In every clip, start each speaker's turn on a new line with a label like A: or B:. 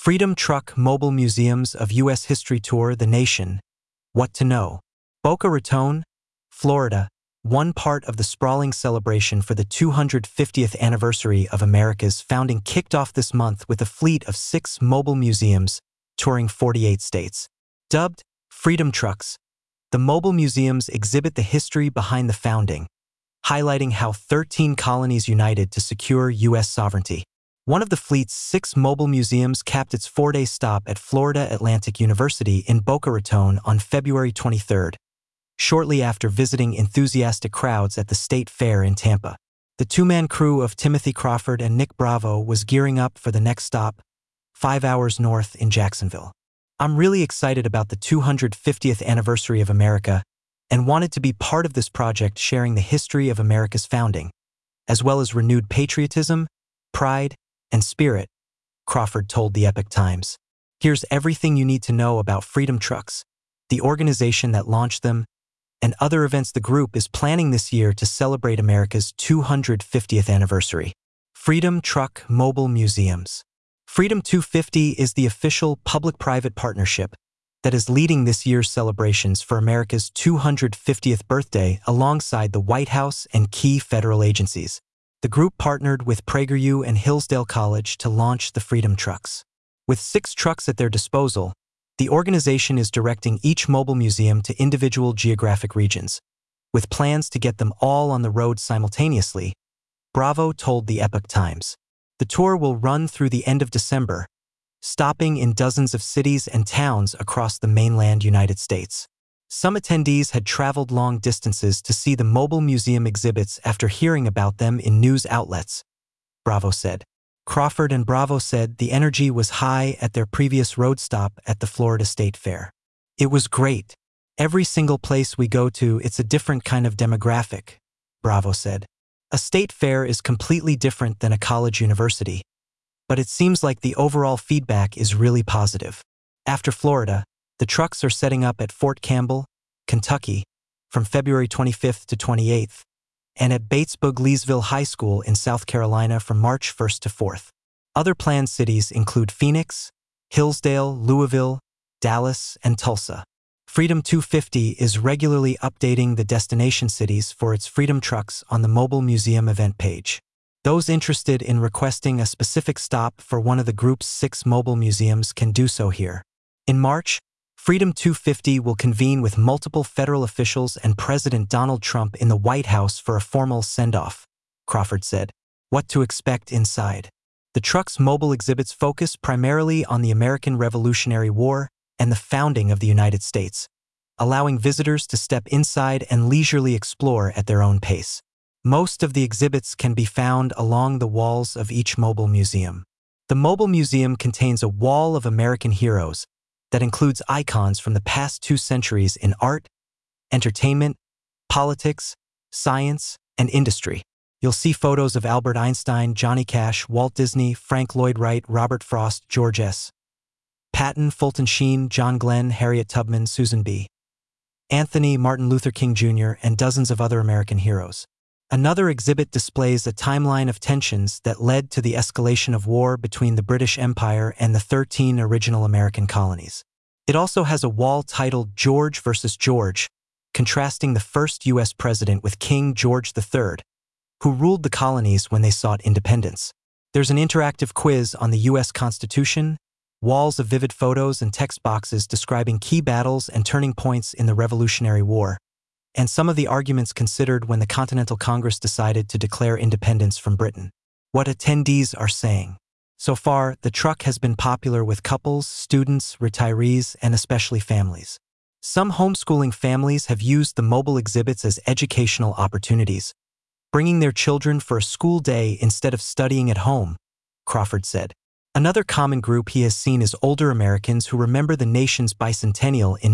A: Freedom Truck Mobile Museums of U.S. History tour the nation. What to know. Boca Raton, Florida, one part of the sprawling celebration for the 250th anniversary of America's founding kicked off this month with a fleet of 6 mobile museums touring 48 states. Dubbed Freedom Trucks, the mobile museums exhibit the history behind the founding, highlighting how 13 colonies united to secure U.S. sovereignty. One of the fleet's 6 mobile museums capped its 4-day stop at Florida Atlantic University in Boca Raton on February 23rd, shortly after visiting enthusiastic crowds at the State Fair in Tampa. The 2-man crew of Timothy Crawford and Nick Bravo was gearing up for the next stop, 5 hours north in Jacksonville. I'm really excited about the 250th anniversary of America and wanted to be part of this project sharing the history of America's founding, as well as renewed patriotism, pride, and spirit, Crawford told the Epoch Times. Here's everything you need to know about Freedom Trucks, the organization that launched them, and other events the group is planning this year to celebrate America's 250th anniversary. Freedom Truck Mobile Museums. Freedom 250 is the official public-private partnership that is leading this year's celebrations for America's 250th birthday alongside the White House and key federal agencies. The group partnered with PragerU and Hillsdale College to launch the Freedom Trucks. With 6 trucks at their disposal, the organization is directing each mobile museum to individual geographic regions, with plans to get them all on the road simultaneously, Bravo told the Epoch Times. The tour will run through the end of December, stopping in dozens of cities and towns across the mainland United States. Some attendees had traveled long distances to see the mobile museum exhibits after hearing about them in news outlets, Bravo said. Crawford and Bravo said the energy was high at their previous road stop at the Florida State Fair. It was great. Every single place we go to, it's a different kind of demographic, Bravo said. A state fair is completely different than a college university, but it seems like the overall feedback is really positive. After Florida, the trucks are setting up at Fort Campbell, Kentucky, from February 25th to 28th, and at Batesburg-Leesville High School in South Carolina from March 1st to 4th. Other planned cities include Phoenix, Hillsdale, Louisville, Dallas, and Tulsa. Freedom 250 is regularly updating the destination cities for its Freedom Trucks on the Mobile Museum event page. Those interested in requesting a specific stop for one of the group's 6 mobile museums can do so here. In March, Freedom 250 will convene with multiple federal officials and President Donald Trump in the White House for a formal send-off, Crawford said. What to expect inside. The truck's mobile exhibits focus primarily on the American Revolutionary War and the founding of the United States, allowing visitors to step inside and leisurely explore at their own pace. Most of the exhibits can be found along the walls of each mobile museum. The mobile museum contains a wall of American heroes that includes icons from the past 2 centuries in art, entertainment, politics, science, and industry. You'll see photos of Albert Einstein, Johnny Cash, Walt Disney, Frank Lloyd Wright, Robert Frost, George S. Patton, Fulton Sheen, John Glenn, Harriet Tubman, Susan B. Anthony, Martin Luther King Jr., and dozens of other American heroes. Another exhibit displays a timeline of tensions that led to the escalation of war between the British Empire and the 13 original American colonies. It also has a wall titled George versus George, contrasting the first U.S. president with King George III, who ruled the colonies when they sought independence. There's an interactive quiz on the U.S. Constitution, walls of vivid photos and text boxes describing key battles and turning points in the Revolutionary War, and some of the arguments considered when the Continental Congress decided to declare independence from Britain. What attendees are saying. So far, the truck has been popular with couples, students, retirees, and especially families. Some homeschooling families have used the mobile exhibits as educational opportunities, bringing their children for a school day instead of studying at home, Crawford said. Another common group he has seen is older Americans who remember the nation's bicentennial in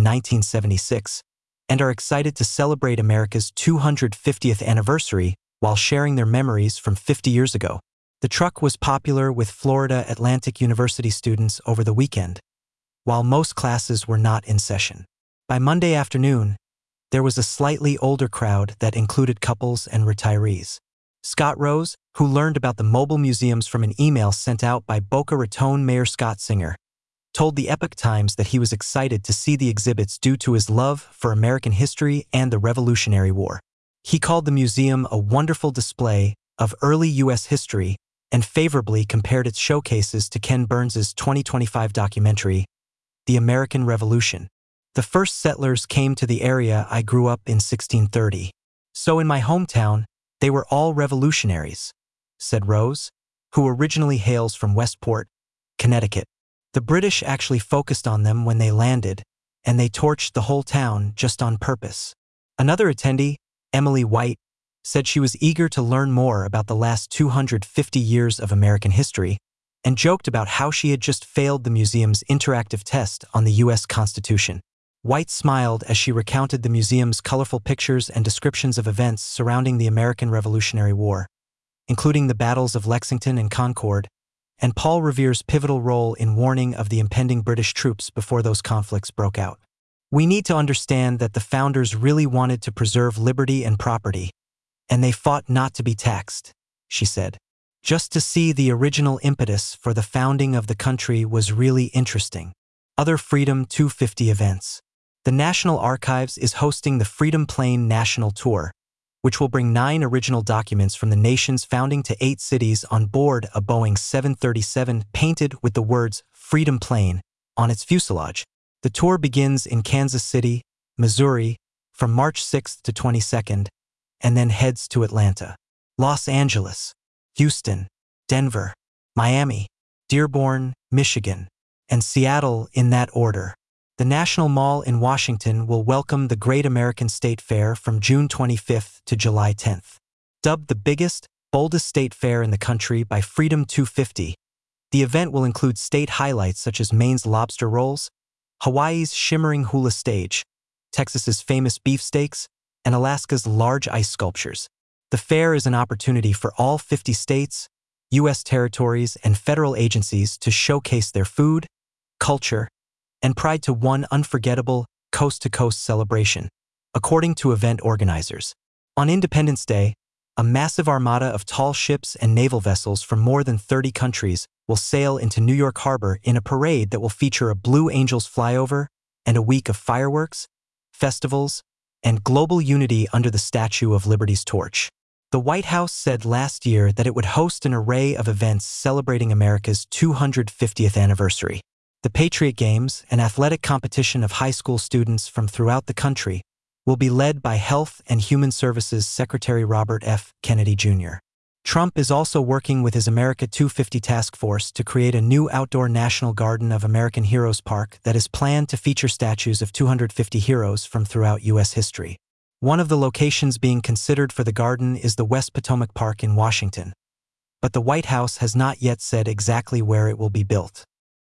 A: 1976 and are excited to celebrate America's 250th anniversary while sharing their memories from 50 years ago. The truck was popular with Florida Atlantic University students over the weekend, while most classes were not in session. By Monday afternoon, there was a slightly older crowd that included couples and retirees. Scott Rose, who learned about the mobile museums from an email sent out by Boca Raton Mayor Scott Singer, told the Epoch Times that he was excited to see the exhibits due to his love for American history and the Revolutionary War. He called the museum a wonderful display of early U.S. history and favorably compared its showcases to Ken Burns's 2025 documentary, The American Revolution. The first settlers came to the area I grew up in 1630. So in my hometown, they were all revolutionaries, said Rose, who originally hails from Westport, Connecticut. The British actually focused on them when they landed, and they torched the whole town just on purpose. Another attendee, Emily White, said she was eager to learn more about the last 250 years of American history and joked about how she had just failed the museum's interactive test on the U.S. Constitution. White smiled as she recounted the museum's colorful pictures and descriptions of events surrounding the American Revolutionary War, including the battles of Lexington and Concord, and Paul Revere's pivotal role in warning of the impending British troops before those conflicts broke out. We need to understand that the founders really wanted to preserve liberty and property, and they fought not to be taxed, she said. Just to see the original impetus for the founding of the country was really interesting. Other Freedom 250 events. The National Archives is hosting the Freedom Plane National Tour, which will bring 9 original documents from the nation's founding to 8 cities on board a Boeing 737 painted with the words Freedom Plane on its fuselage. The tour begins in Kansas City, Missouri, from March 6th to 22nd, and then heads to Atlanta, Los Angeles, Houston, Denver, Miami, Dearborn, Michigan, and Seattle in that order. The National Mall in Washington will welcome the Great American State Fair from June 25th to July 10th. Dubbed the biggest, boldest state fair in the country by Freedom 250, the event will include state highlights such as Maine's lobster rolls, Hawaii's shimmering hula stage, Texas's famous beefsteaks, and Alaska's large ice sculptures. The fair is an opportunity for all 50 states, U.S. territories, and federal agencies to showcase their food, culture, and pride to one unforgettable, coast-to-coast celebration, according to event organizers. On Independence Day, a massive armada of tall ships and naval vessels from more than 30 countries will sail into New York Harbor in a parade that will feature a Blue Angels flyover and a week of fireworks, festivals, and global unity under the Statue of Liberty's torch. The White House said last year that it would host an array of events celebrating America's 250th anniversary. The Patriot Games, an athletic competition of high school students from throughout the country, will be led by Health and Human Services Secretary Robert F. Kennedy, Jr. Trump is also working with his America 250 task force to create a new outdoor National Garden of American Heroes Park that is planned to feature statues of 250 heroes from throughout U.S. history. One of the locations being considered for the garden is the West Potomac Park in Washington, but the White House has not yet said exactly where it will be built.